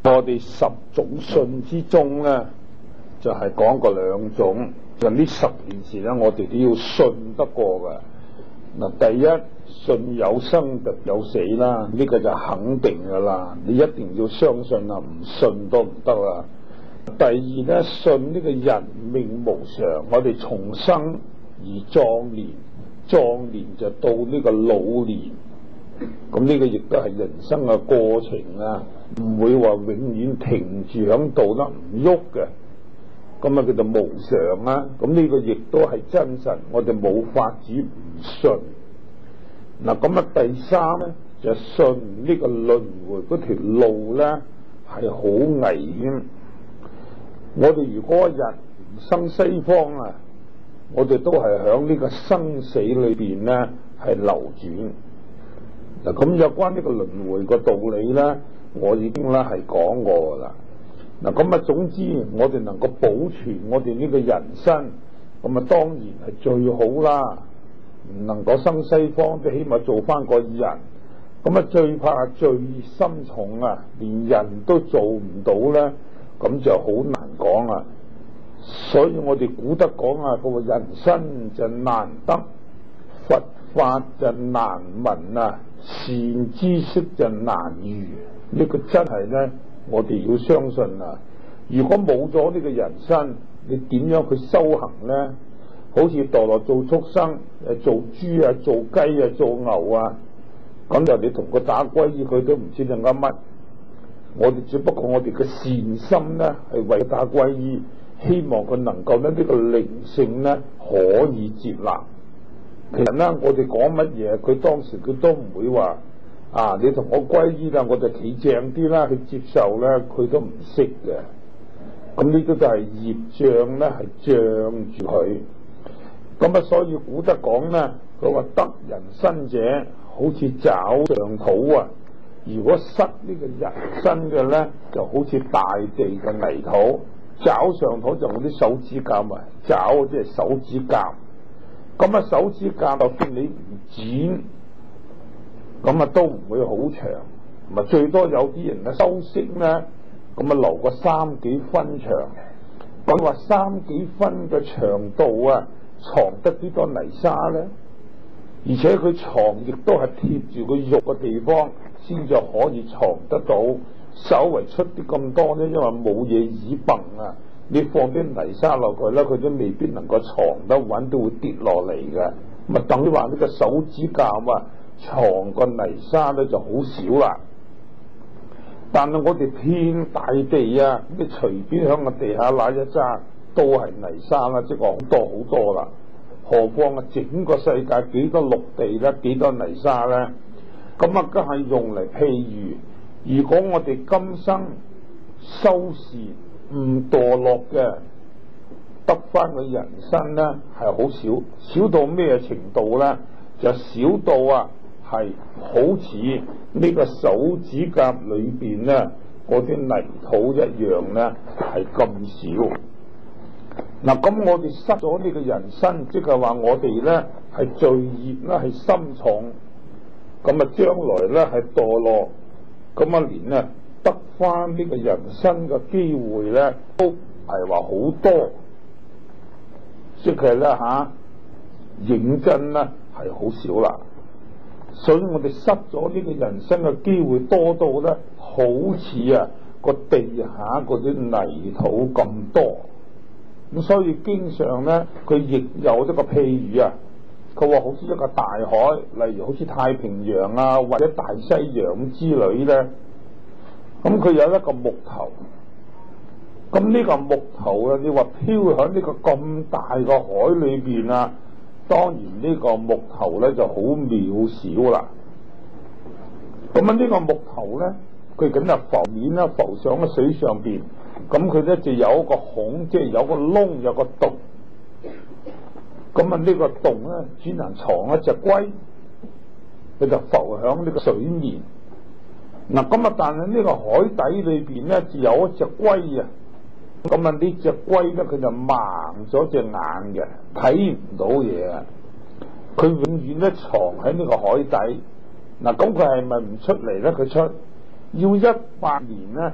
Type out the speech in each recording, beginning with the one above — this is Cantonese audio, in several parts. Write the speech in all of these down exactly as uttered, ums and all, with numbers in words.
我哋十種信之中咧，就係、是、講過兩種。就呢十件事咧，我哋都要信得過嘅。嗱，第一，信有生就有死啦，呢、這個就肯定噶啦，你一定要相信啊，唔信都唔得啦。第二咧，信呢個人命無常，我哋從生而壯年，壯年就到呢個老年，咁呢個亦都係人生嘅過程啊，唔會話永遠停住響度啦，唔喐嘅。咁啊叫做無常啊，咁呢個亦都係真實，我哋冇法子唔信。嗱，咁啊第三咧就信呢個輪迴嗰條路咧係好危險。我哋如果一日唔生西方啊，我哋都係響呢個生死裏邊咧係流轉。嗱，咁有關呢個輪迴個道理咧，我已經咧係講過噶啦。嗱，咁啊，總之我哋能夠保存我哋呢個人生，咁啊當然係最好啦。唔能夠生西方，都起碼做翻個人。咁啊，最怕罪心重啊，連人都做唔到咧，咁就好難講啊。所以我哋古德講啊，個人生就難得，佛法就難聞啊，善知識就難遇。呢個真係咧。我哋要相信啊！如果冇咗呢個人生，你點樣去修行呢？好似墮落做畜生，誒做豬啊、做雞啊、做牛啊，咁就你同佢打歸依，佢都唔知你噏乜。我哋只不過我哋嘅善心呢，係為打歸依，希望佢能夠咧呢、呢個靈性呢可以接納。其實呢，我哋講乜嘢，佢當時佢都唔會話。啊！你同我歸依啦，我就企正啲啦，去接受咧，佢都唔識嘅。咁呢啲都係業障咧，係障住佢。咁啊，所以古德講咧，佢話得人身者好似爪上土啊。如果失呢個人身嘅咧，就好似大地嘅泥土。爪上土就我啲手指甲啊，爪即係手指甲。咁啊，手指甲就算你唔剪。咁啊都唔會好長，咪最多有啲人嘅修飾咧，咁啊留個三幾分長。咁話三幾分嘅長度啊，藏得幾多泥沙咧？而且佢藏亦都係貼住個肉嘅地方，先至可以藏得到。稍微出啲咁多咧，因為冇嘢倚傍啊，你放啲泥沙落去咧，佢都未必能夠藏得穩，都會跌落嚟嘅。咪等於話呢個手指甲啊。藏個泥沙咧就好少啦，但係我哋遍大地啊，你隨便響個地下揦一揸都係泥沙啦，即係好多好多啦。何況啊，整個世界幾多陸地咧，幾多泥沙咧？咁啊，梗係用嚟譬如，如果我哋今生修持唔墮落嘅，得翻個人生咧係好少，少到咩程度咧？就少到啊！係好似呢個手指甲裏邊咧，嗰啲泥土一樣咧，係咁少。嗱，咁我哋失咗呢個人生，即係話我哋咧係罪業咧係深重，咁啊將來咧係墮落，咁啊連咧得翻呢個人生嘅機會咧，都係話好多，即係咧吓認真咧係好少啦。所以我哋失咗呢個人生嘅機會多到咧，好似啊個地下嗰啲泥土咁多。咁所以經常咧，佢亦有一個譬喻啊，佢話好似一個大海，例如好似太平洋啊或者大西洋之類咧。咁佢有一個木頭，咁呢個木頭啊，你話漂喺呢個咁大個海裏邊啊。當然呢個木頭咧就好渺小啦。咁啊呢個木頭咧，佢梗係浮面啦，浮上喺水上邊。咁佢咧就有一個孔，即係有個窿，有個洞。咁啊呢個洞咧只能藏一隻龜，佢就浮響呢個水面。嗱咁啊，但係呢個海底裏邊咧，就有一隻龜啊。咁啊呢隻龜咧，佢就盲咗隻眼嘅，睇唔到嘢啊！佢永遠咧藏喺呢個海底。嗱，咁佢係咪唔出嚟咧？佢出要一百年咧，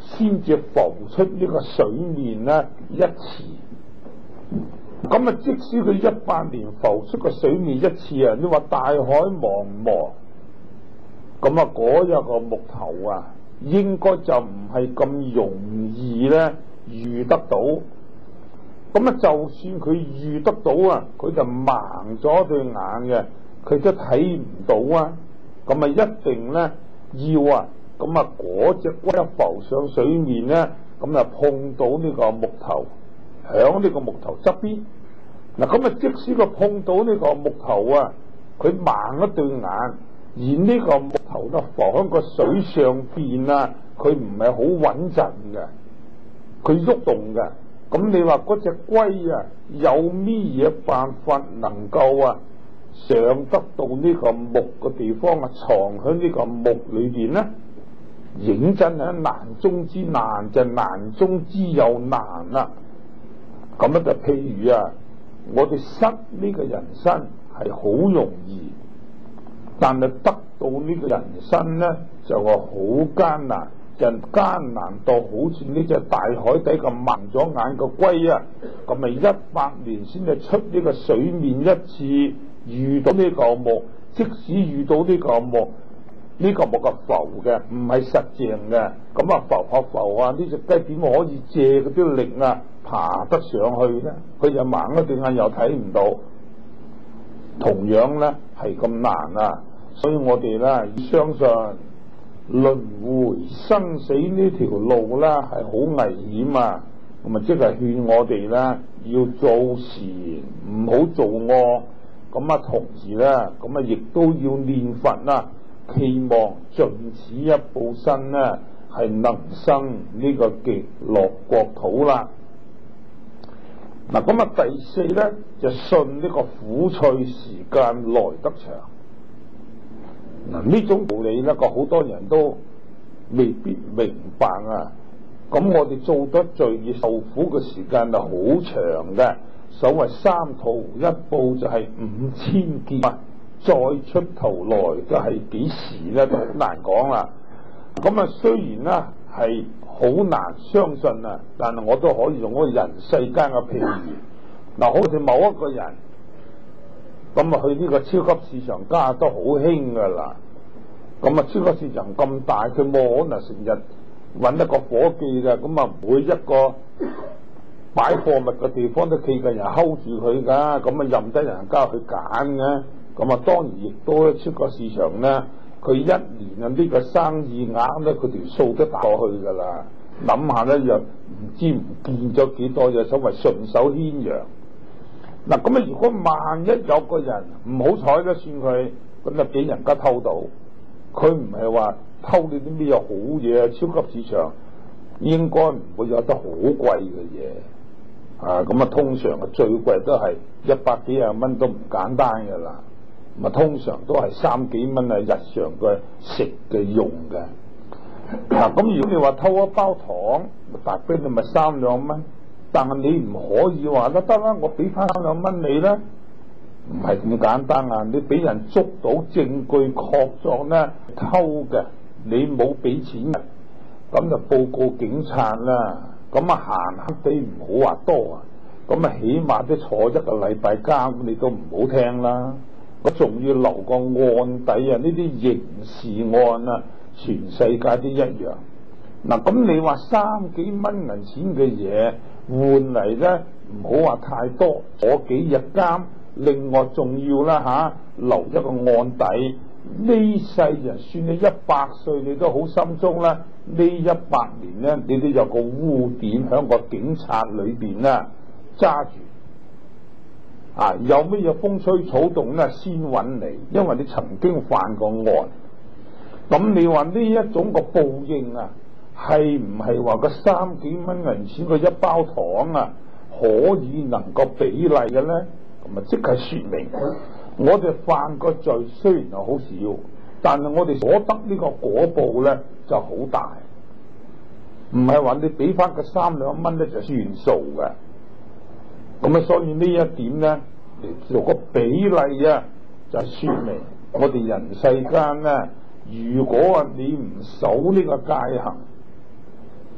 先至浮出呢個水面咧一次。咁啊，即使佢一百年浮出個水面一次啊，你話大海茫茫，咁啊嗰一個木頭啊，應該就唔係咁容易咧遇得到。咁啊，就算佢遇得到啊，佢就盲咗對眼嘅，佢都睇唔到啊。咁啊，一定咧要啊，咁啊嗰隻龜一浮上水面咧，咁啊碰到呢個木頭，響呢個木頭側邊。嗱，咁啊，即使佢碰到呢個木頭啊，佢盲一對眼，而呢個木頭咧浮喺個水上邊啊，佢唔係好穩陣嘅，佢喐動嘅。咁你話嗰隻龜啊，有咩嘢辦法能夠啊上得到呢個木嘅地方啊，藏喺呢個木裏邊呢？認真係難中之難，就難中之又難啦。咁咧就譬如啊，我哋失呢個人身係好容易，但係得到呢個人身呢，就話好艱難。人艱難到好似呢隻大海底咁盲咗眼嘅龜啊，咁咪一百年先至出呢個水面一次，遇到呢個木，即使遇到呢個木，呢、這個木係浮嘅，唔係實淨嘅，咁啊浮下浮啊，呢隻雞點可以借嗰啲力啊爬得上去咧？佢就盲一對眼又睇唔到，同樣咧係咁難啊！所以我哋咧要相信。輪迴生死呢條路咧係好危險啊！咁啊，即係勸我哋咧要做善，唔好做惡。咁啊，同時咧，咁啊，亦都要念佛啦，期望盡此一報身咧，係能生呢個極樂國土啦。嗱，咁啊，第四咧就信呢個苦趣時間來得長。嗱，呢種道理咧，個好多人都未必明白啊！咁我哋做得罪業受苦嘅時間就好長嘅，所謂三途一報就係五千劫，再出頭來就係幾時咧都好難講啦。咁啊，雖然咧係好難相信啊，但係我都可以用嗰個人世間嘅譬喻。嗱，好似某一個人。咁啊，去呢個超級市場家都好興噶啦。咁啊，超級市場咁大，佢冇可能成日揾一個伙計嘅。咁啊，每一個擺貨物嘅地方都企個人 hold 住佢噶。咁啊，任得人家去揀嘅。咁啊，當然亦都超級市場咧，佢一年啊呢個生意額咧，佢條數都打過去噶啦。諗下咧，又唔知唔見咗幾多，就所謂順手牽羊。嗱，咁啊，如果萬一有個人唔好彩咧，算佢咁就俾人家偷到，佢唔係話偷你啲咩好嘢啊？超級市場應該唔會有得好貴嘅嘢啊！咁啊，通常啊最貴都係一百幾廿蚊都唔簡單噶啦，咁啊通常都係三幾蚊啊，日常嘅食嘅用嘅。嗱，咁如果你話偷一包糖，大不了咪三兩蚊。但係你唔可以話得得啦，我俾翻兩蚊你咧，唔係咁簡單啊！你俾人捉到證據確鑿咧偷嘅，你冇俾錢，咁就報告警察啦。咁啊閒閒地唔好話多啊，咁啊起碼都坐一個禮拜監，你都唔好聽啦。我仲要留個案底啊！呢啲刑事案啊，全世界都一樣。嗱，咁你話三幾蚊銀錢嘅嘢換嚟咧，唔好話太多，坐幾日監，另外仲要啦吓、啊，留一個案底。呢世人算你一百歲，你都好心中啦。呢一百年咧，你都有個污點喺個警察裏邊啦，揸住啊！有乜嘢風吹草動咧，先揾你，因為你曾經犯過案。咁你話呢一種個報應啊？係唔係話個三幾蚊銀錢個一包糖啊，可以能夠比例嘅咧？咁啊，即係說明我哋犯個罪雖然係好少，但係我哋所得呢個果報咧就好大。唔係話你俾翻個三兩蚊咧就算數嘅。咁啊，所以呢一點咧嚟做個比例啊，就說明我哋人世間咧，如果啊你唔守呢個戒行，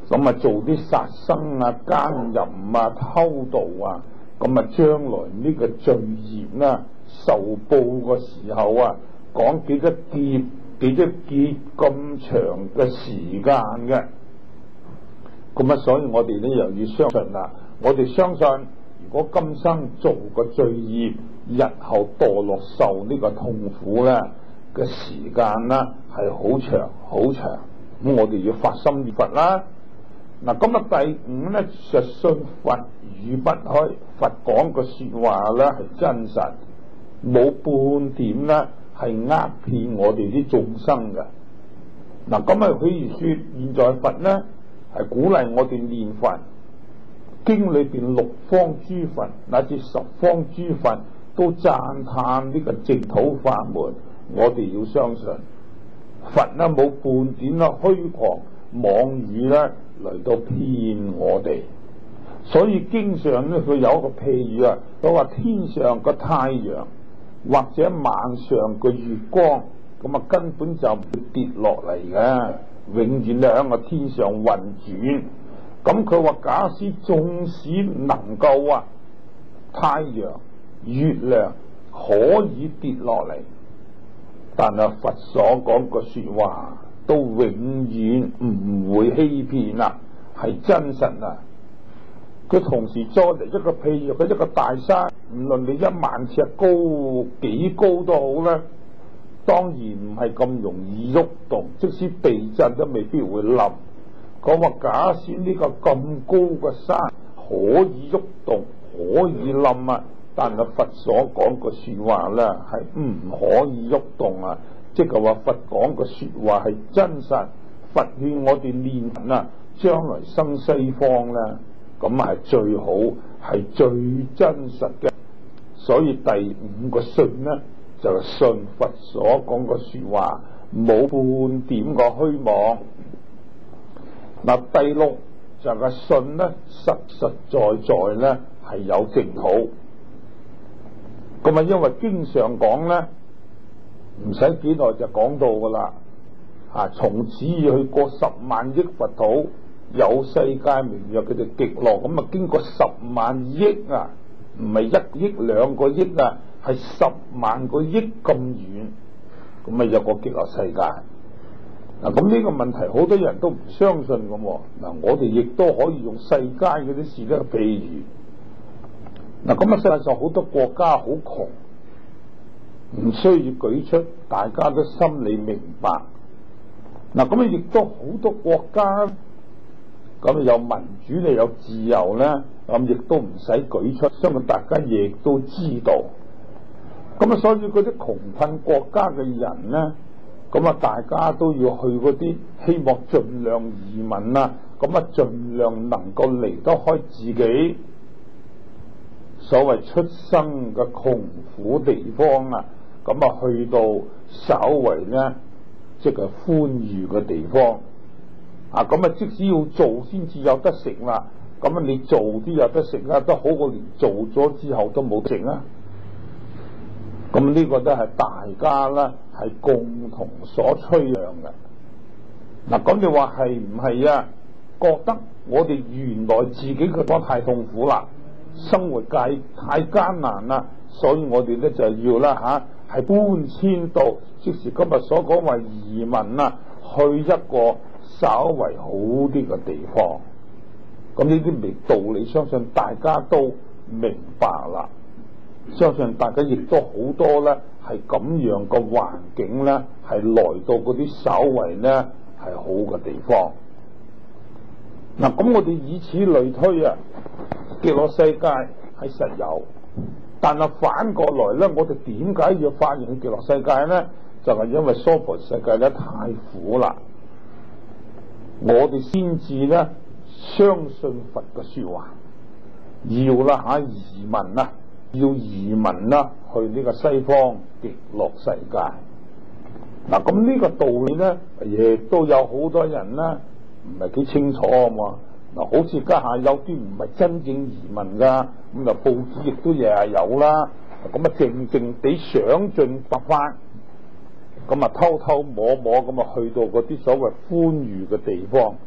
咁啊做啲殺生啊、奸淫啊、偷盜啊，咁啊將來呢個罪業啦受報嘅時候啊，講幾多劫幾多劫咁長嘅時間嘅。咁啊所以我哋咧又要相信啦，我哋相信如果今生做個罪業，日後墮落受呢個痛苦咧嘅時間啦係好長好長，咁我哋要發心念佛啦。嗱，咁啊第五咧，實信佛語不虛，佛講個說話咧係真實，冇半點咧係呃騙我哋啲眾生嘅。嗱，咁啊譬如說現在佛咧係鼓勵我哋念佛，經裏邊六方諸佛乃至十方諸佛都讚歎呢個淨土法門，我哋要相信佛咧冇半點啦虛狂妄語咧嚟到騙我哋。所以經常咧佢有一個譬喻啊，佢話天上個太陽或者晚上個月光，咁啊根本就唔會跌落嚟嘅，永遠咧喺個天上運轉。咁佢話假使縱使能夠啊太陽月亮可以跌落嚟，但係佛所講個說話都永遠唔會欺騙啦，係真實啊！佢同時再嚟一個譬如佢一個大山，唔論你一萬尺高幾高都好啦，當然唔係咁容易喐動，即使地震都未必會冧。講話假使呢個咁高嘅山可以喐動可以冧啊，但係佛所講個說話咧係唔可以喐動啊，即係話佛講個說話係真實。佛勸我哋念佛啊，將來生西方咧，咁係最好係最真實嘅。所以第五個信咧就係信佛所講個說話，冇半點個虛妄。嗱，第六就係信咧，實實在在咧係有淨土。咁啊，因為經常講咧，唔使幾耐就講到噶啦。啊，從此要去過十萬億佛土，有世界名曰佢哋極樂。咁啊，經過十萬億啊，唔係一億兩個億啊，係十萬個億咁遠，咁啊有個極樂世界。嗱，咁呢個問題好多人都唔相信咁。嗱，我哋亦都可以用世間嗰啲事咧，譬如嗱，咁啊世界上好多國家好窮，唔需要舉出，大家都心裏明白。嗱，咁啊亦都好多國家，咁有民主你有自由咧，咁亦都唔使舉出，相信大家亦都知道。咁啊，所以嗰啲窮困國家嘅人咧，咁啊，大家都要去嗰啲，希望盡量移民啊，咁啊，盡量能夠離得開自己所謂出生嘅窮苦地方啊，咁啊，去到稍為咧，即係寬裕嘅地方啊，咁啊，即使要做先至有得食啦，咁啊，你做啲有得食啦，都好過連做咗之後都冇食啦。咁呢個都係大家啦，係共同所趨向嘅。嗱，咁你話係唔係啊？覺得我哋原來自己嘅方太痛苦啦，生活界太艱難啦，所以我哋咧就要啦吓，係搬遷到即是今日所講話移民啊，去一個稍為好啲嘅地方。咁呢啲未道理，相信大家都明白啦。相信大家亦都好多咧，係咁樣嘅環境咧，係來到嗰啲稍為咧係好嘅地方。嗱，咁我哋以此類推啊，極樂世界係實有，但係反過來咧，我哋點解要發現極樂世界咧？就係因為娑婆世界咧太苦啦，我哋先至咧相信佛嘅說話，要啦吓移民啊！要移民啦，去呢個西方極樂世界。嗱，咁呢個道理咧，亦都有好多人咧唔係幾清楚啊嘛。嗱，好似家下有啲唔係真正移民噶，咁啊報紙亦都日日有啦。咁啊靜靜地想盡辦法，咁啊偷偷摸摸咁啊去到嗰啲所謂寬裕嘅地方。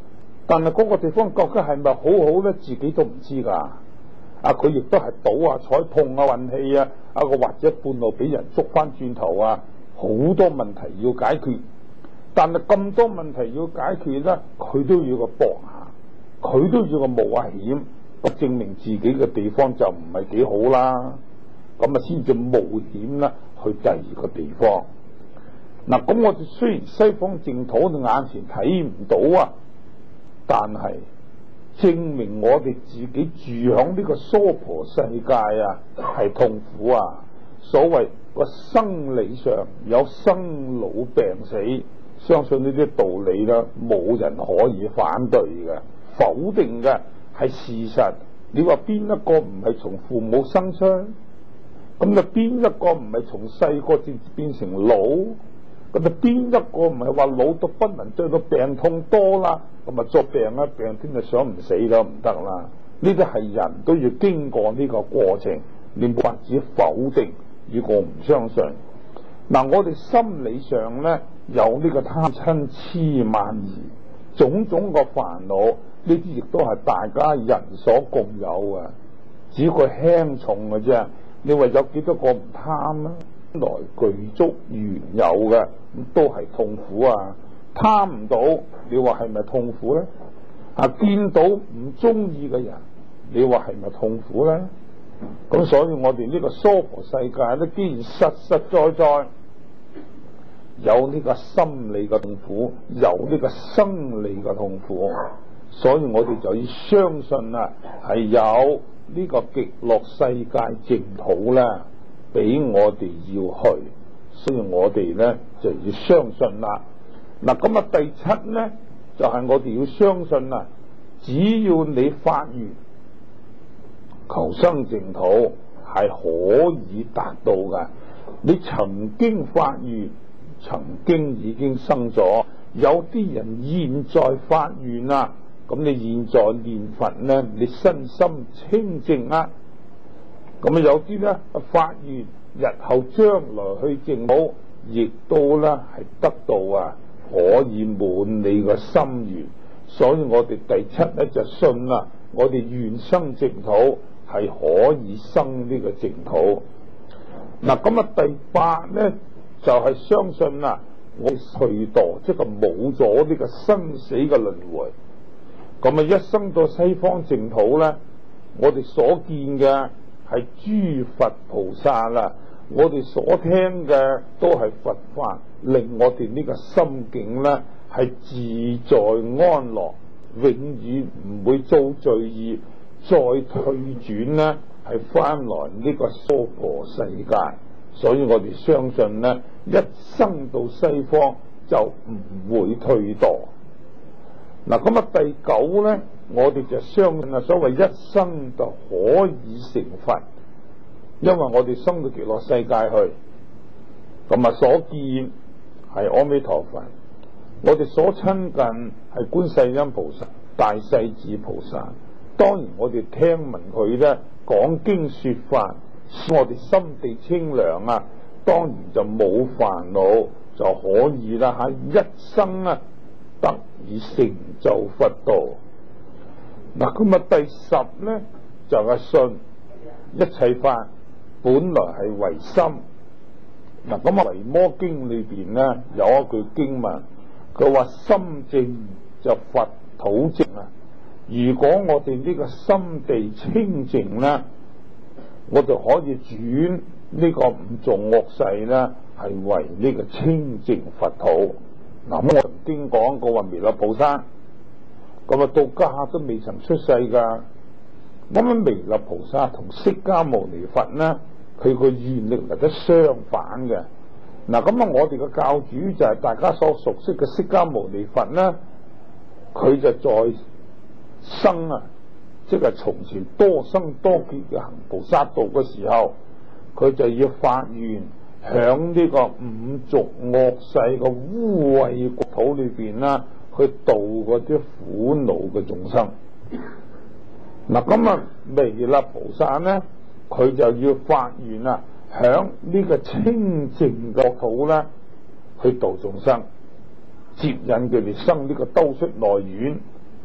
但係嗰個地方究竟係咪好好咧？自己都唔知㗎。啊，佢亦都係賭啊、彩碰啊、運氣啊，啊個或者半路俾人捉翻轉頭啊，好多問題要解決。但係咁多問題要解決咧，佢都要個搏下，佢都要個冒下險，證明自己嘅地方就唔係幾好啦。咁啊，先至冒險啦，去第二個地方。嗱，咁我哋雖然西方淨土你眼前睇唔到啊，但係證明我哋自己住響呢個娑婆世界啊，係痛苦啊。所謂個生理上有生老病死，相信呢啲道理咧，冇人可以反對嘅、否定嘅，係事實。你話邊一個唔係從父母生出？咁就邊一個唔係從細個至變成老？咁就邊一個唔係話老到不能再到病痛多啦？咁啊作病啊病天就想唔死都唔得啦。呢啲係人都要經過呢個過程，你冇法子否定。如果唔相信，嗱，我哋心理上咧有呢個貪嗔痴慢疑，種種個煩惱，呢啲亦都係大家人所共有嘅，只佢輕重嘅啫。你話有幾多個唔貪啊？來具足原有嘅，咁都係痛苦啊！貪唔到，你話係咪痛苦咧？啊，見到唔中意嘅人，你話係咪痛苦咧？咁所以我哋呢個娑婆世界咧，既然實實在在有呢個心理嘅痛苦，有呢個生理嘅痛苦，所以我哋就要相信啊，係有呢個極樂世界淨土咧，俾我哋要去，所以我哋咧就要相信啦。嗱，咁啊第七咧就係、是、我哋要相信啊，只要你發願求生淨土係可以達到嘅。你曾經發願，曾經已經生咗，有啲人現在發願啦，咁你現在念佛咧，你身心清淨啊。咁啊有啲咧發願日後將來去淨土，亦都咧係得到啊可以滿你個心願。所以我哋第七咧就信啦，我哋願生淨土係可以生呢個淨土。嗱，咁啊第八咧就係、是、相信啦，我退墮即係冇咗呢個生死嘅輪迴。咁啊一生到西方淨土咧，我哋所見嘅係諸佛菩薩啦，我哋所聽嘅都係佛法，令我哋呢個心境咧係自在安樂，永遠唔會遭罪業，再退轉咧係翻來呢個娑婆世界。所以我哋相信咧，一生到西方就唔會退墮。嗱，咁啊第九咧，我哋就相信啊，所謂一生就可以成佛，因為我哋生到極樂世界去，咁啊所見係阿彌陀佛，我哋所親近係觀世音菩薩、大勢至菩薩。當然我哋聽聞佢咧講經說法，使我哋心地清涼啊，當然就冇煩惱，就可以啦喺一生啊得以成就佛道。嗱，咁啊第十咧就係、是、信一切法本來係唯心。嗱，咁啊《維摩經》裏邊咧有一句經文，佢話心淨就佛土淨啊。如果我哋呢個心地清淨咧，我就可以轉呢個五濁惡世咧係為呢個清淨佛土。嗱，咁我曾經講過話彌勒菩薩，咁啊到家都未曾出世噶。咁啊彌勒菩薩同釋迦牟尼佛咧，佢個願力嚟得相反嘅。嗱，咁啊我哋嘅教主就係大家所熟悉嘅釋迦牟尼佛咧，佢就在生啊，即係從前多生多劫嘅行菩薩道嘅時候，佢就要發願響呢個五濁惡世嘅污穢國土裏邊啦，去度嗰啲苦惱嘅眾生。嗱，咁啊彌勒菩薩咧，佢就要發願啊，響呢個清淨國土咧，去度眾生，接引佢哋生呢個兜率內院。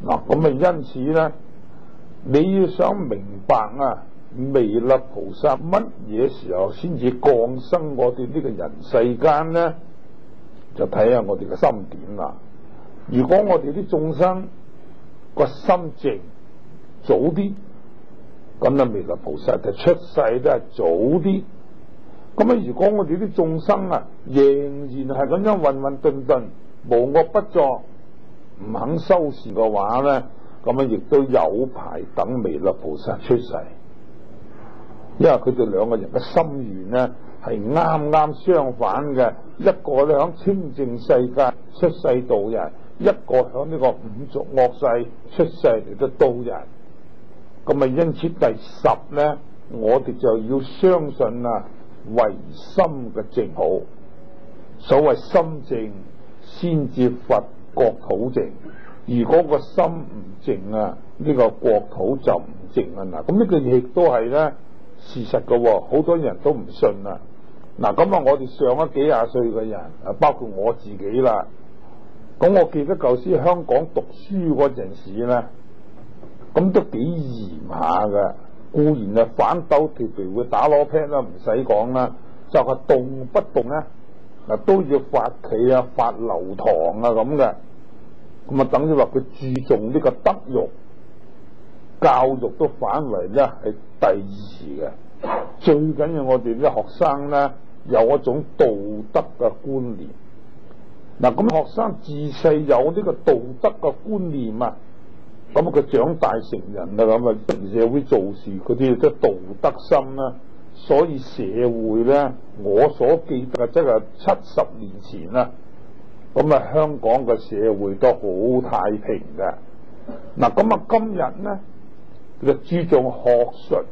嗱，咁啊，因此咧，你要想明白啊，彌勒菩薩乜嘢時候先至降生我哋呢個人世間咧，就睇下我哋嘅心點啦。如果我哋啲眾生個心靜早啲，咁啊彌勒菩薩就出世都係早啲。咁啊，如果我哋啲眾生啊仍然係咁樣混混沌沌、無惡不作，唔肯修持嘅話咧，咁啊亦都有排等彌勒菩薩出世。因為佢哋兩個人嘅心願咧係啱啱相反嘅，一個咧響清淨世界出世度人，一個響呢個五濁惡世出世嚟到度人。咁啊，因此第十咧，我哋就要相信啊，唯心嘅淨好。所謂心淨先至佛國土淨。如果個心唔淨啊，呢個國土就唔淨啊。嗱，咁呢個亦都係咧事實嘅，好多人都唔信啊。嗱，咁啊，我哋上咗幾廿歲嘅人啊，包括我自己啦。咁我記得舊時香港讀書嗰陣時咧，咁都幾嚴下嘅。固然啊反斗貼皮會打攞 pat 啦，唔使講啦，就係動不動咧嗱都要發企啊、發留堂啊咁嘅。咁啊，等於話佢注重呢個德育教育，都反為咧係第二嘅。最緊要我哋啲學生咧有一種道德嘅觀念。嗱，咁學生自細有呢個道德嘅觀念啊，咁佢長大成人啦，咁啊社會做事佢啲都道德心啦。所以社會咧，我所記得即係七十年前啦，咁啊香港嘅社會都好太平嘅。嗱，咁啊今日咧就注重學術，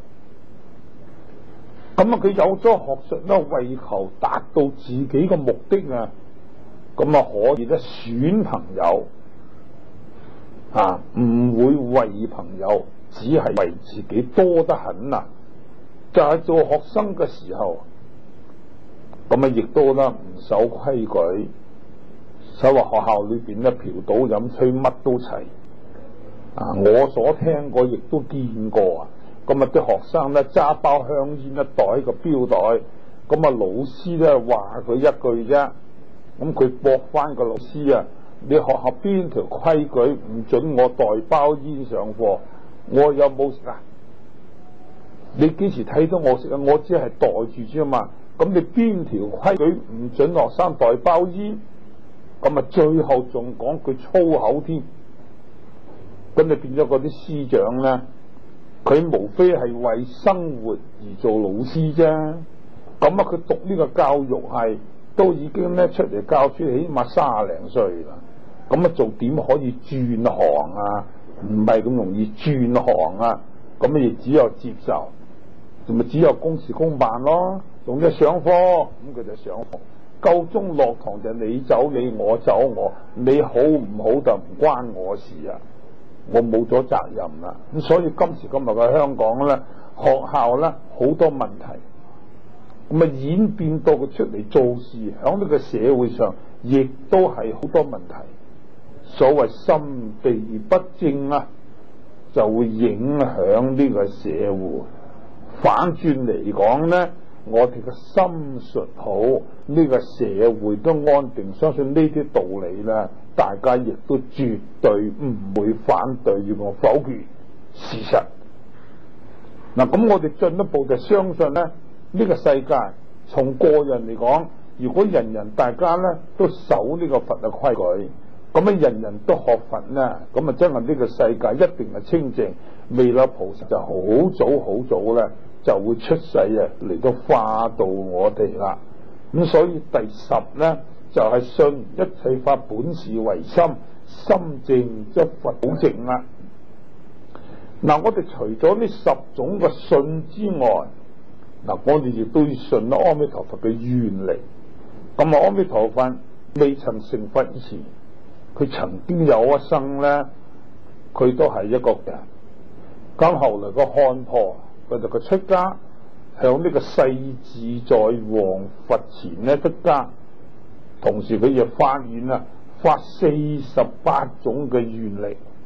咁啊佢有咗學術咧，為求達到自己嘅目的啊，咁啊可以咧選朋友啊，唔會為朋友，只係為自己多得很啊。就係做學生嘅時候，咁啊亦都啦唔守規矩，所以話學校裏邊咧嫖賭飲吹乜都齊啊！我所聽過亦都見過啊！咁啊啲學生咧揸包香煙一袋個錶袋，咁啊老師咧話佢一句啫，咁佢駁翻個老師啊！你學校邊條規矩唔准我袋包煙上課？我有冇食啊？你幾時睇到我食啊？我只係袋住啫嘛。咁你邊條規矩唔准學生袋包煙？咁啊最後仲講句粗口添。咁你變咗嗰啲師長咧，佢無非係為生活而做老師啫。咁啊佢讀呢個教育系都已經咧出嚟教書，起碼卅零歲啦。咁啊仲點可以轉行啊？唔係咁容易轉行啊。咁啊亦只有接受。咪只有公事公辦咯，總之上課咁佢就上課，夠鐘落堂就你走你我走我，你好唔好就唔關我事啊，我冇咗責任啦。咁所以今時今日嘅香港咧，學校咧好多問題，咁啊演變到佢出嚟做事，響呢個社會上亦都係好多問題。所謂心地不正啊，就會影響呢個社會。反轉嚟講咧，我哋嘅心術好，呢個社會都安定。相信呢啲道理咧，大家亦都絕對唔會反對或否決事實。嗱，咁我哋進一步就相信咧，呢個世界從個人嚟講，如果人人大家咧都守呢個佛嘅規矩，咁啊人人都學佛咧，咁啊真係呢個世界一定係清淨。彌勒菩薩就好早好早咧就會出世啊，嚟到化度我哋啦。咁所以第十咧就係、是、信一切法本是唯心，心淨則佛土淨啦。嗱，我哋除咗呢十種嘅信之外，嗱我哋亦都要信阿彌陀佛嘅願力。咁啊，阿彌陀佛未曾成佛以前，佢曾經有一生咧，佢都係一個人。咁後來個漢婆佢就佢出家，向呢個世自在王佛前咧出家，同時佢亦發現啊發四十八種嘅願力。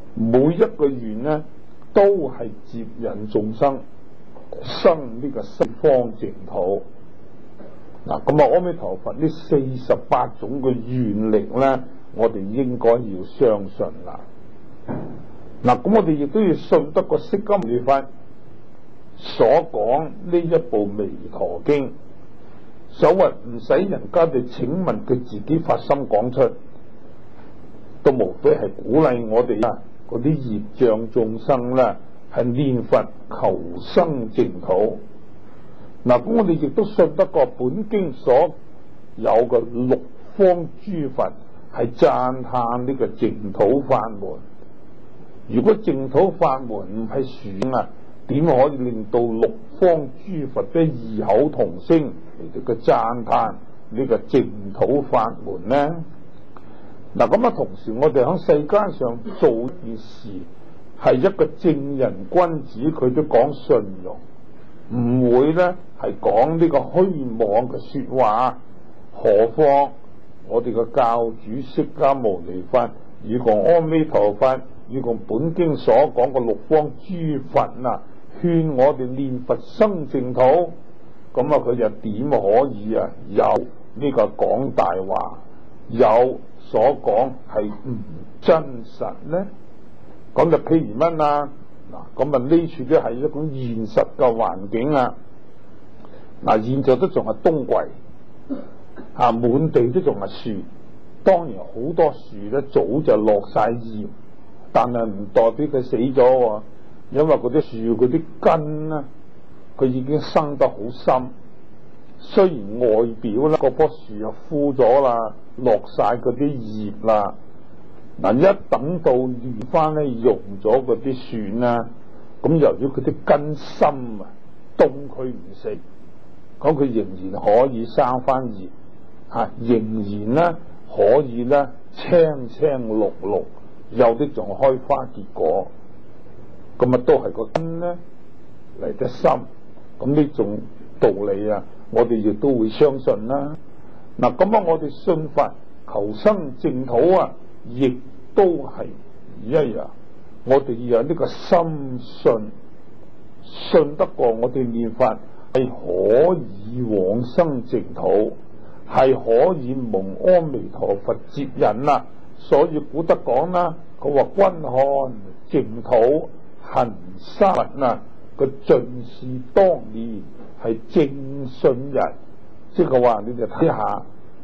每一個願呢都係接引眾生生呢個西方淨土。嗱，咁啊，阿彌陀佛呢四十八種嘅願力咧，我哋應該要相信啦。嗱，咁我哋亦都要信得過釋迦牟尼佛所講呢一部彌陀經，所謂唔使人家哋請問，佢自己發心講出，都無非係鼓勵我哋啊嗰啲業障眾生咧，係念佛求生淨土。嗱，咁我哋亦都信得過本經所有嘅六方諸佛係讚歎呢個淨土法門。如果淨土法門唔係選啊，點可以令到六方諸佛嘅異口同聲嚟到嘅讚歎呢個淨土法門呢？嗱，咁啊，同時我哋喺世間上做一件事，係一個正人君子，佢都講信用，唔會咧係講呢個虛妄嘅說話。何況我哋嘅教主釋迦牟尼佛，與共阿彌陀佛，與共本經所講嘅六方諸佛啊，勸我哋念佛生淨土，咁啊佢就點可以啊有呢個講大話，有所講係唔真實呢？咁就譬如乜啊？嗱，咁啊呢處都係一種現實嘅環境啊！嗱，現在都仲係冬季，啊滿地都仲係樹，當然好多樹咧早就落晒葉，但係唔代表佢死咗，因為嗰啲樹嗰啲根咧，佢已經生得好深。雖然外表咧嗰棵樹又枯咗啦，落晒嗰啲葉啦，嗱一等到暖翻咧，溶咗嗰啲樹啦，咁由於佢啲根深啊，凍佢唔死，咁佢仍然可以生翻葉，吓、啊、仍然咧可以咧青青綠綠，有啲仲開花結果，咁啊都係個根咧嚟得深，咁呢種道理啊，我哋亦都會相信啦。嗱，咁啊，我哋信佛求生淨土啊，亦都係一樣。我哋要有呢個心信，信得過我哋念佛係可以往生淨土，係可以蒙阿彌陀佛接引啊。所以古德講啦，佢話君看淨土行沙佛啊，個盡是當年係正信人，即係話你哋睇下，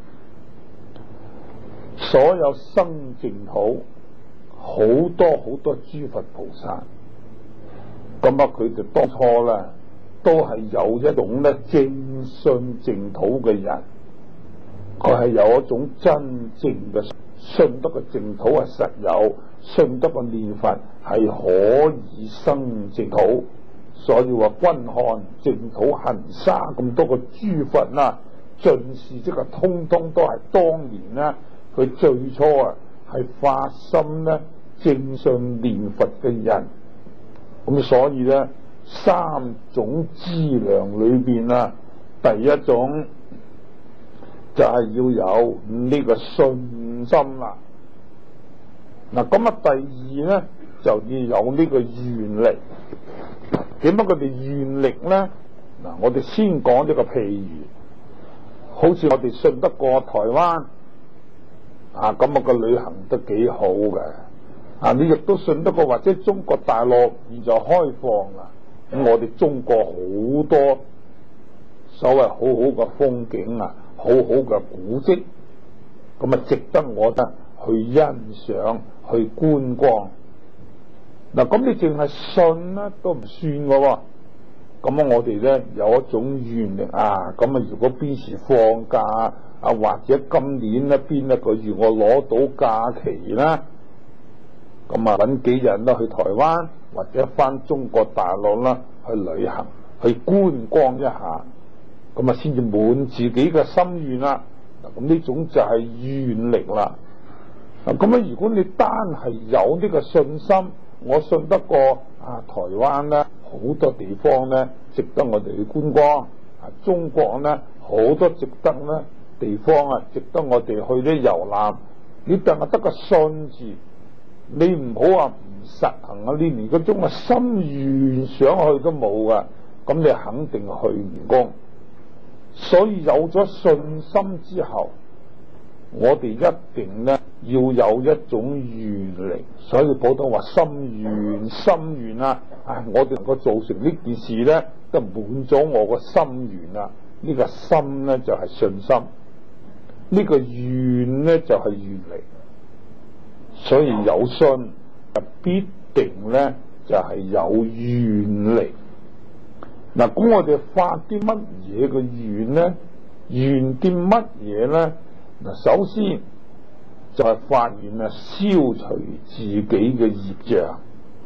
所有生淨土好多好多諸佛菩薩，咁啊佢哋當初咧都係有一種咧正信淨土嘅人，佢係有一種真正嘅信得個淨土係實有，信得個念佛係可以生淨土。所以話君看淨土行沙咁多個諸佛啊，盡是即係通通都係當年咧，佢最初啊係發心咧正信念佛嘅人。咁所以咧三種資糧裏邊啊，第一種就係要有呢個信心啦。嗱，咁啊第二咧就要有呢個願力。點解佢哋願力咧？嗱，我哋先講一個譬如，好似我哋信得過台灣啊，咁啊個旅行都幾好嘅啊，你亦都信得過或者中國大陸現在開放啦，咁我哋中國好多所謂好好嘅風景啊，好好嘅古蹟，咁啊值得我哋去欣賞去觀光。嗱，咁你淨係信咧都唔算嘅喎，咁啊我哋咧有一種願力啊，咁啊如果邊時放假啊，或者今年咧邊一個月我攞到假期啦，咁啊揾幾日啦去台灣或者翻中國大陸啦去旅行去觀光一下，咁啊先至滿自己嘅心願啦。嗱，咁呢種就係願力啦。嗱，咁啊如果你單係有呢個信心，我信得過啊，台灣咧好多地方咧值得我哋去觀光，啊中國咧好多值得咧地方啊值得我哋去啲遊覽。你淨係得個信字， 你唔好話唔實行啊，你連嗰種嘅心願想去都冇噶，咁你肯定去唔工。所以有咗信心之後，我哋一定咧要有一種願力。所以普通話心願心願啊，唉，我哋能夠做成呢件事咧，都滿咗我個心願啦。呢、這個心咧就係、是、信心，呢、這個願咧就係、是、願力。所以有信就必定咧就係、是、有願力。嗱，咁我哋發啲乜嘢嘅願咧？願啲乜嘢咧？嗱，首先就係發願啊，消除自己嘅業障。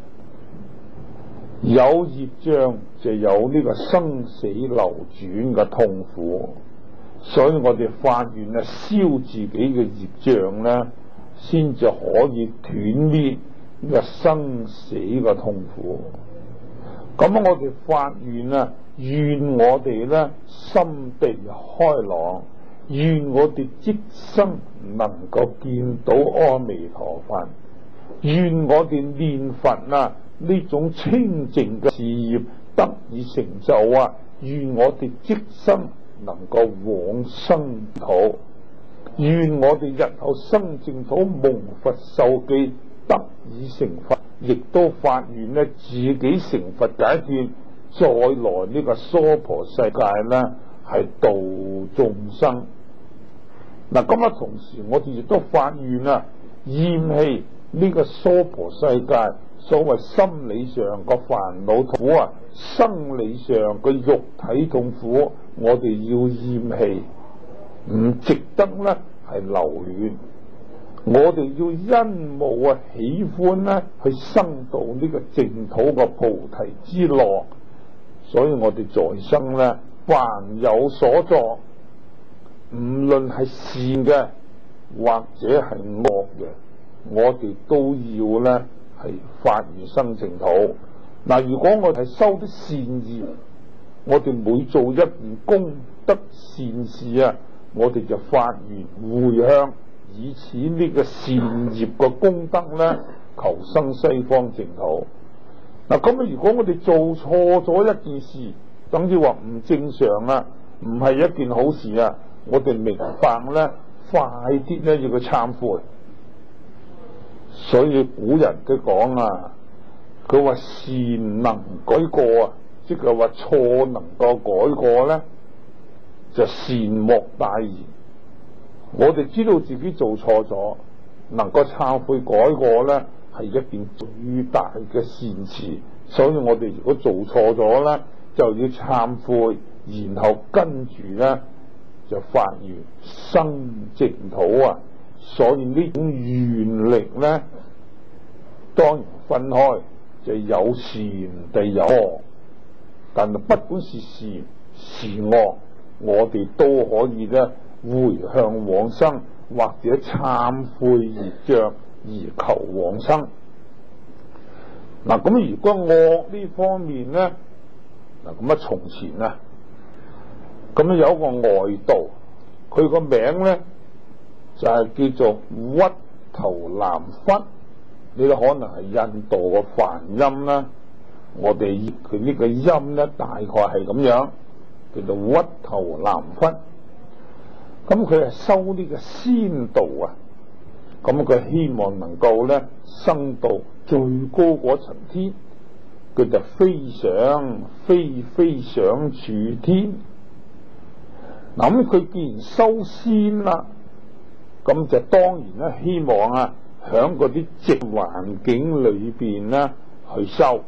有業障就有呢個生死流轉嘅痛苦，所以我哋發願啊，消自己嘅業障咧，先至可以斷滅呢個生死嘅痛苦。咁我哋發願啊，願我哋咧心地開朗，願我哋即生能夠見到阿彌陀佛，願我哋念佛啊呢種清淨嘅事業得以成就啊，願我哋即生能夠往生土，願我哋日後生淨土蒙佛受記得以成佛，亦都發願咧自己成佛解脫，再來呢個娑婆世界咧係度眾生。嗱，咁啊同時我哋亦都發願啊，厭棄呢個娑婆世界所謂心理上個煩惱苦啊，生理上個肉體痛苦，我哋要厭棄，唔值得咧係留戀。我哋要因慕啊喜歡咧去生到呢個淨土個菩提之樂。所以我哋在生咧凡有所作，唔論係善嘅或者係惡嘅，我哋都要咧係發願生淨土。嗱，如果我哋係修啲善業，我哋每做一件功德善事啊，我哋就發願回向，以此呢個善業嘅功德咧，求生西方淨土。嗱，咁啊，如果我哋做錯咗一件事，等於話唔正常啊，唔係一件好事啊，我哋明白咧，快啲咧要佢懺悔。所以古人都講啊，佢話善能改過啊，即係話錯能夠改過咧，就善莫大焉。我哋知道自己做錯咗，能夠懺悔改過咧，係一件最大嘅善事。所以我哋如果做錯咗咧，就要懺悔，然後跟住咧就發願生淨土啊。所以呢種願力咧，當然分開，就有善地有惡，但係不管是善是惡，我哋都可以咧回向往生，或者懺悔業障而求往生。嗱，咁如果惡呢方面咧，嗱咁啊從前啊，咁啊有一個外道，佢個名咧就係、是、叫做鬱頭南忽，你都可能係印度個梵音啦。我哋佢呢個音咧大概係咁樣，叫做鬱頭南忽。咁佢係修呢個仙道啊，咁佢希望能夠咧升到最高嗰層天，佢就飛上飛飛上處天。嗱，咁佢既然修仙啦，咁就當然咧希望啊響嗰啲靜環境裏邊咧去修。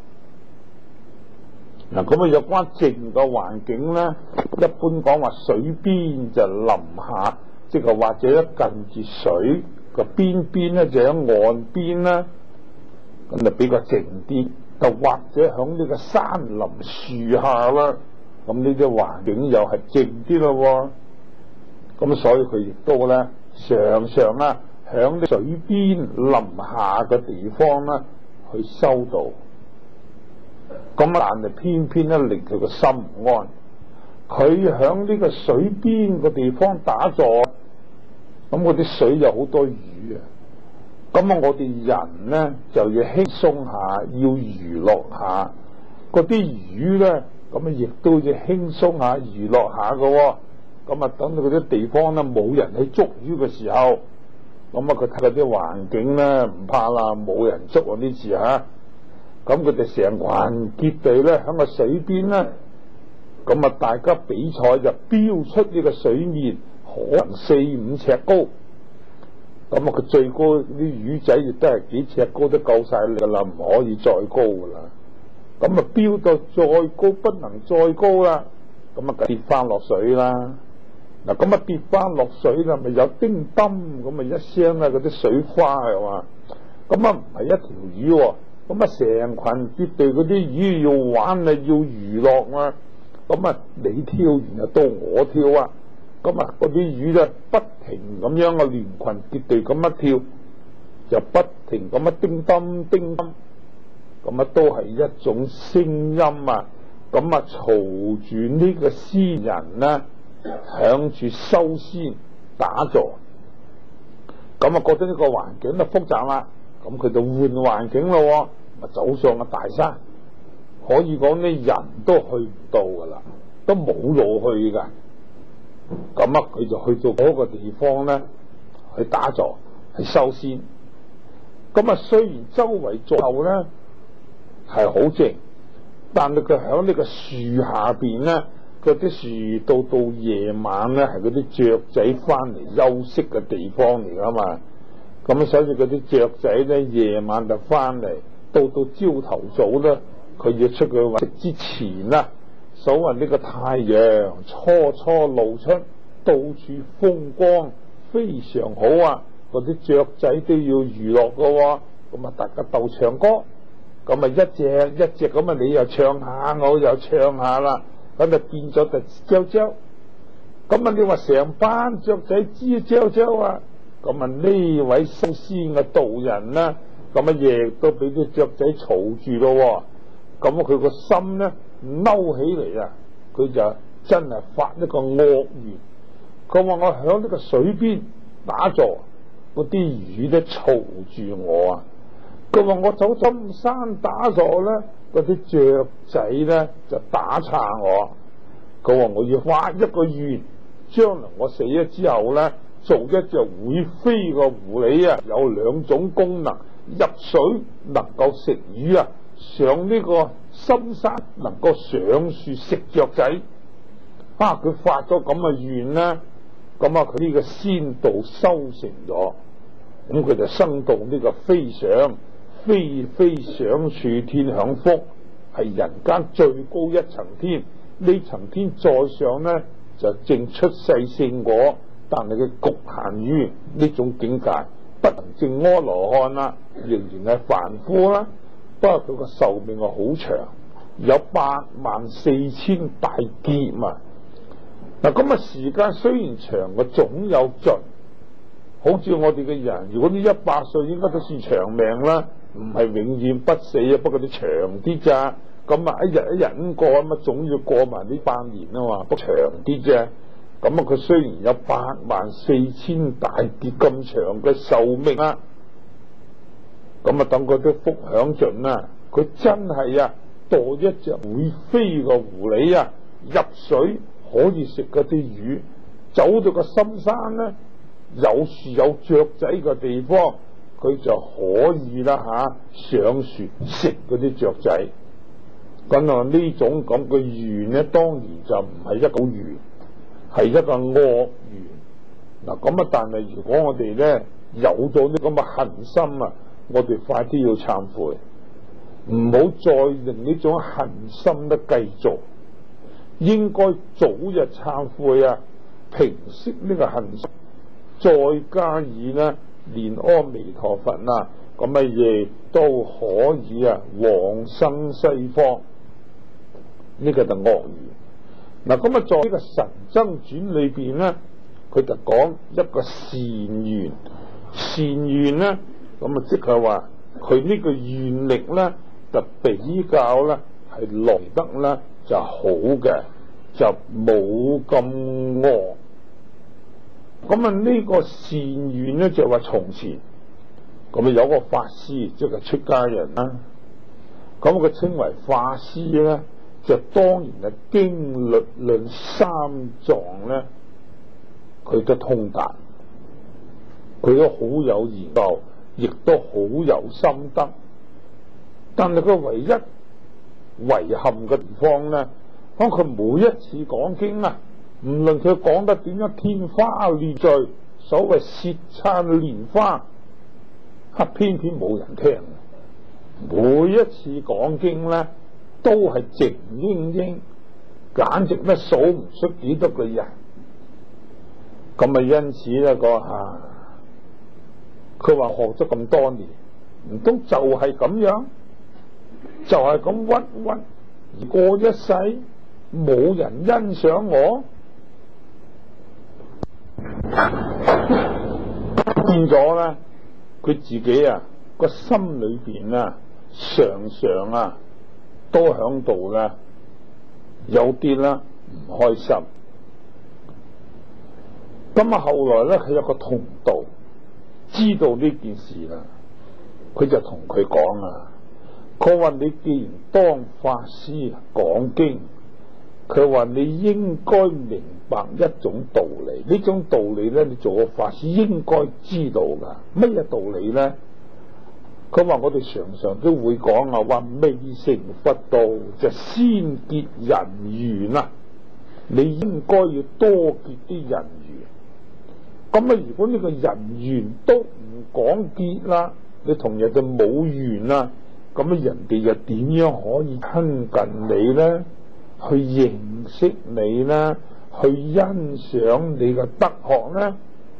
嗱，咁啊有關靜嘅環境咧，一般講話水邊就臨下，即係或者一近住水個邊邊咧就喺岸邊啦，咁就比較靜啲。就或者響呢個山林樹下啦，咁呢啲環境又係靜啲咯。咁所以佢亦都咧常常啊響啲水邊臨下嘅地方咧去修道。咁但係偏偏咧令佢個心唔安，佢響呢個水邊個地方打坐，咁嗰啲水有好多魚啊， 咁啊，我哋人咧就要輕鬆下，要娛樂下。嗰啲魚咧，咁啊亦都要輕鬆下、娛樂下嘅喎。咁啊，等到嗰啲地方咧冇人去捉魚嘅時候，咁啊佢睇下啲環境咧唔怕啦，冇人捉嗰啲字嚇。咁佢哋成群結隊咧喺個水邊咧，咁啊大家比賽就飆出呢個水面，可能四五尺高。咁啊佢最高啲魚仔亦都係幾尺高都夠晒力啦，唔可以再高噶啦。咁啊飆到再高不能再高啦，咁啊跌翻落水啦。嗱咁啊跌翻落水啦，咪有叮噹咁啊一聲啦，嗰啲水花係嘛？咁啊唔係一條魚喎。咁啊，成群結隊嗰啲魚要玩啊，要娛樂啊，咁啊，你跳完就到我跳啊，咁啊，嗰啲魚咧不停咁樣啊，連群結隊咁一跳，就不停咁啊叮噹叮噹，咁啊都係一種聲音啊，咁啊嘈住呢個詩人咧，響住修仙打坐，咁啊覺得呢個環境就複雜啦。咁佢就換環境咯，咪走上個大山，可以講呢人都去唔到噶啦，都冇路去噶。咁啊，佢就去到嗰個地方咧，去打坐，去修仙。咁啊，雖然周圍座後咧係好靜，但係佢喺呢個樹下邊咧，嗰啲樹到到夜晚咧係嗰啲雀仔翻嚟休息嘅地方嚟噶嘛。咁所以嗰啲雀仔咧，夜晚就翻嚟，到到朝頭早咧，佢要出去揾食之前啦，所謂呢個太陽初初露出，到處風光非常好啊！嗰啲雀仔都要娛樂噶喎，咁啊大家鬥唱歌，咁啊一隻一隻咁啊你又唱下，我又唱下啦，咁就變咗就啾啾，咁啊你話成班雀仔吱啾啾啊！咁啊呢位修仙嘅道人咧，咁啊亦都俾啲雀仔嘈住咯，咁啊佢個心咧嬲起嚟啊，佢就真係發一個惡願。佢話我響呢個水邊打坐，嗰啲魚咧嘈住我啊。佢話我走深山打坐咧，嗰啲雀仔咧就打岔我。佢話我要發一個願，將來我死咗之後咧，做一隻會飛嘅狐狸啊，有兩種功能：入水能夠食魚啊，上呢個深山能夠上樹食雀仔。啊！佢發咗咁嘅願咧，咁啊佢呢個仙道修成咗，咁佢就生到呢個飛上飛飛上處天享福，係人間最高一層天。呢層天再上咧就證出世聖果。但係佢局限於呢種境界，不能證阿羅漢啦，仍然係凡夫啦。不過佢個壽命係好長，有八萬四千大劫嘛。嗱咁啊，時間雖然長，個總有盡。好似我哋嘅人，如果呢一百歲應該都算長命啦，唔係永遠不死啊。不過你長啲咋，咁啊一日一日咁過啊嘛，總要過埋呢百年啊嘛，不長啲啫。咁啊，佢雖然有八萬四千大劫咁長嘅壽命啦，咁啊等佢都福享盡啦，佢真係啊墮一隻會飛嘅狐狸啊，入水可以食嗰啲魚，走到個深山咧，有樹有雀仔嘅地方，佢就可以啦吓、啊、上樹食嗰啲雀仔。咁啊呢種咁嘅緣咧，當然就唔係一個緣。係一個惡緣嗱，咁啊！但係如果我哋咧有咗呢咁嘅恨心啊，我哋快啲要懺悔，唔好再令呢種恨心咧繼續，應該早日懺悔啊，平息呢個恨心，再加以咧念阿彌陀佛啊，咁啊亦都可以啊往生西方。呢、這個就惡緣。嗱，咁啊，在呢個神僧傳裏邊咧，佢就講一個善緣，善緣咧，咁啊，即係話佢呢個願力咧，就比較咧係來得咧就好嘅，就冇咁惡。咁啊，呢個善緣咧就話從前咁啊有個法師即係出家人啦，咁佢稱為法師咧，就當然係經律論三藏咧，佢都通達，佢都好有研究，亦都好有心得。但係佢唯一遺憾嘅地方咧，當佢每一次講經啊，唔論佢講得點樣天花亂墜，所謂舌燦蓮花，啊偏偏冇人聽。每一次講經咧，都係靜英英，簡直咧數唔出幾多個人。咁啊，因此咧個啊，佢話學咗咁多年，唔通就係咁樣，就係咁屈屈而過一世，冇人欣賞我，變咗咧，佢自己啊個心裏邊啊，常常啊都響度咧有啲啦唔開心。咁啊，後來咧佢有個同道知道呢件事啦，佢就同佢講啊，佢話你既然當法師講經，佢話你應該明白一種道理，呢種道理咧你做個法師應該知道噶。乜嘢道理咧？佢話我哋常常都會講啊，話未成佛道就先結人緣啊，你應該要多結啲人緣。咁啊，如果呢個人緣都唔講結啦，你同人哋冇緣啦，咁啊人哋又點樣可以親近你咧？去認識你咧？去欣賞你嘅德學咧？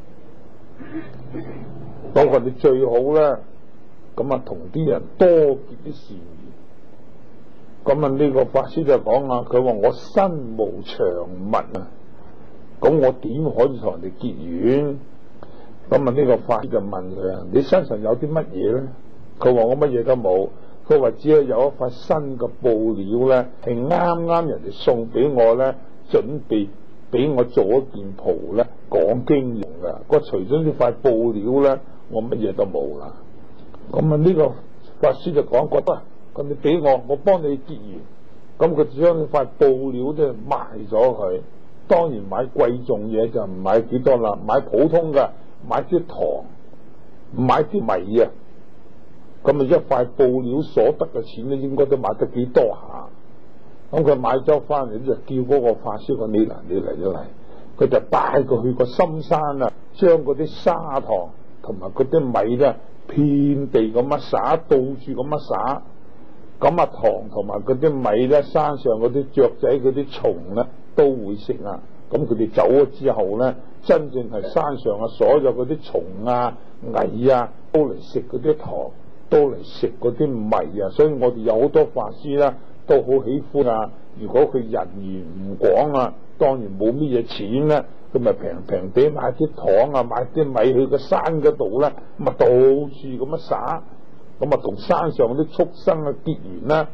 我話你最好咧，咁啊同啲人多結啲善緣。咁啊呢個法師就講啊，佢話我身無長物啊，咁我點可以同人哋結緣？咁啊呢個法師就問佢啊，你身上有啲乜嘢咧？佢話我乜嘢都冇，佢話只係有一塊新嘅布料咧，係啱啱人哋送俾我咧，準備俾我做一件袍咧，講經用噶。我除咗呢塊布料咧，我乜嘢都冇啦。咁啊呢個法師就講，覺得咁你俾我，我幫你結緣。咁佢將呢塊布料咧賣咗佢。當然買貴重嘢就唔買幾多啦，買普通嘅，買啲糖，買啲米啊。咁啊一塊布料所得嘅錢咧，應該都買得幾多下。咁佢買咗翻嚟就叫嗰個法師講，你嚟你嚟咗嚟，佢就帶佢去個深山啊，將嗰啲砂糖同埋嗰啲米咧遍地咁樣灑，到處咁樣灑。咁啊糖同埋嗰啲米咧，山上嗰啲雀仔嗰啲蟲咧都會食啊。咁佢哋走咗之後咧，真正係山上啊所有嗰啲蟲啊蟻啊都嚟食嗰啲糖，都嚟食嗰啲米啊。所以我哋有好多法師咧都好喜歡啊。如果佢人緣唔廣啊，當然冇乜嘢錢咧，佢咪平平地買啲糖啊，買啲米去個山嗰度咧，咁啊到處咁樣灑。咁啊，同山上啲畜生啊結緣啦。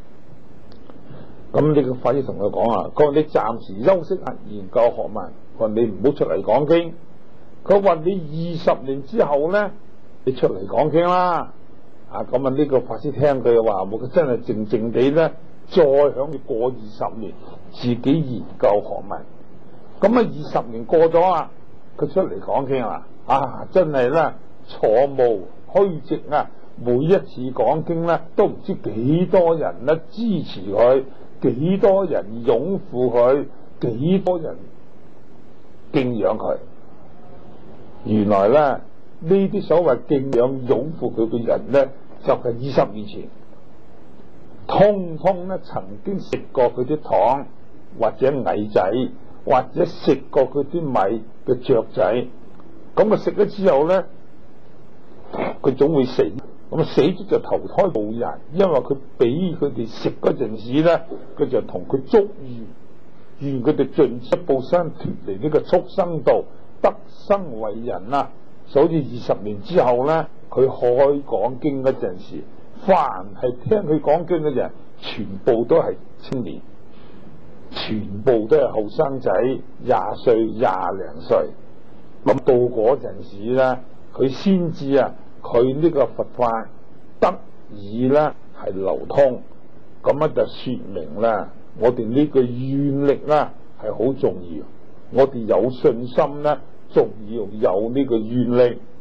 咁呢個法師同佢講啊，佢話你暫時休息下研究學問，佢話你唔好出嚟講經。佢話你二十年之後咧，你出嚟講經啦。啊，咁啊呢個法師聽佢話，冇佢真係靜靜地咧，再響住過二十年，自己研究學問。咁啊，二十年過咗啊，佢出嚟講經啦。啊，真係咧，座無虛席啊！每一次講經咧，都唔知幾多人咧支持佢，幾多人擁護佢，幾多人敬仰佢。原來咧，呢啲所謂敬仰擁護佢嘅人咧，就係二十年前，通通咧曾經食過佢啲糖，或者蟻仔，或者食過佢啲米嘅雀仔。咁啊食咗之後咧，佢總會死。咁死咗就投胎做人，因為佢俾佢哋食嗰陣時咧，佢就同佢祝願，願佢哋盡一步身脫離呢個畜生道，得生為人啊！所以二十年之後咧，佢開講經嗰陣時，凡係聽佢講經嘅人，全部都係青年，全部都係後生仔，廿歲廿零歲。咁到嗰陣時咧，佢先知啊。 佢呢個佛法得以咧係流通，咁咧就說明咧我哋呢個願力咧係好重要，我哋有信心咧，仲要有呢個願力。